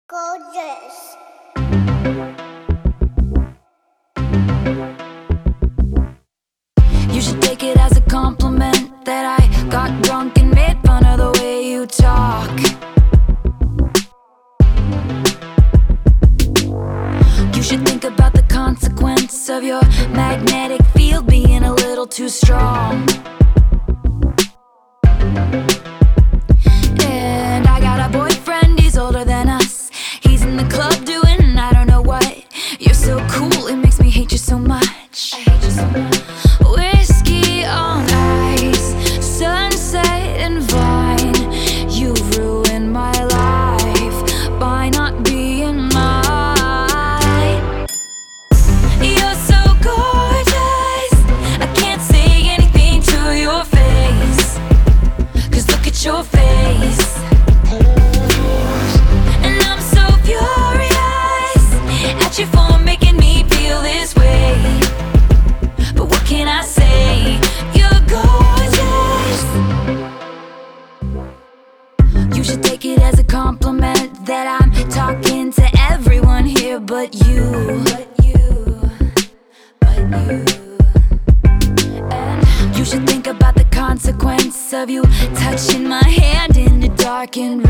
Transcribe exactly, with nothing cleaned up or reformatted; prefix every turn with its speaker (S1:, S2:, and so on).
S1: Gorgeous.
S2: You should take it as a compliment that I got drunk and made fun of the way you talk. You should think about the consequence of your magnetic field being a little too strong. And I got a boyfriend, he's older than us. He's in the club doing I don't know what. You're so cool, it makes me hate you so much. I hate you so much. Whiskey on ice, sunset and vine. You've ruined my life by not being mine. You're so gorgeous, I can't say anything to your face. Cause look at your face. And I'm so furious at you for making me feel this way. But what can I say? You're gorgeous. You should take it as a compliment that I'm talking to everyone here but you. But you, but you. And you should think about the consequence of you touching my hand in the dark and